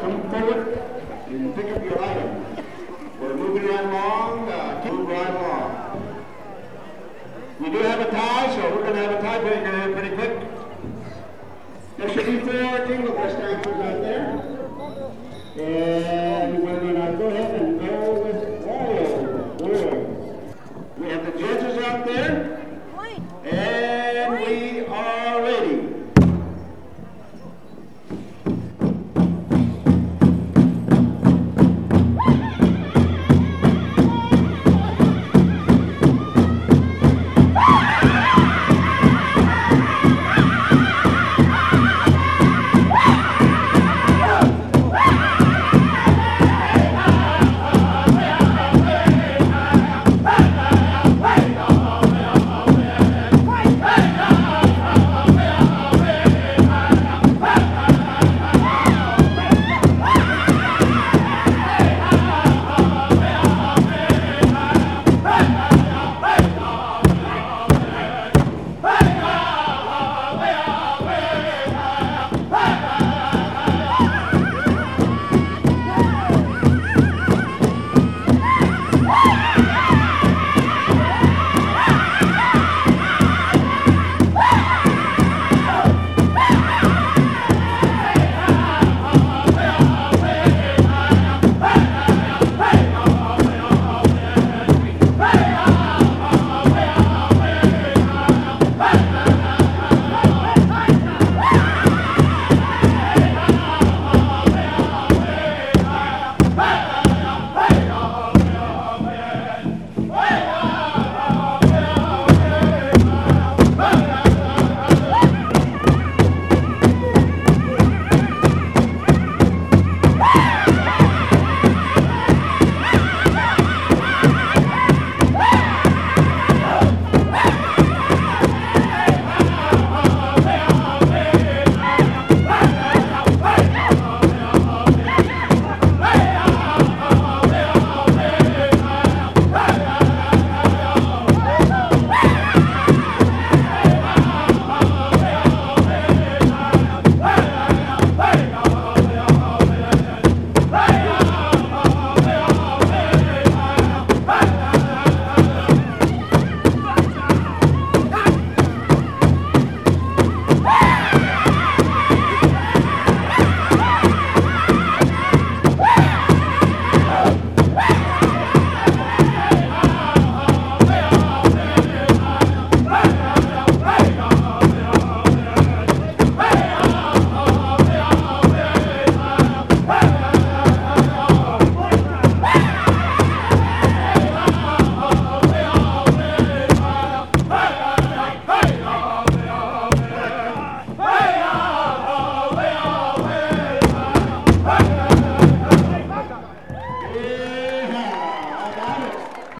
come forward and pick up your item. We're moving right along, move right along. We do have a tie, so we're going to have a tiebreaker here pretty quick. There should be 4 Jingle Bus dancers out there.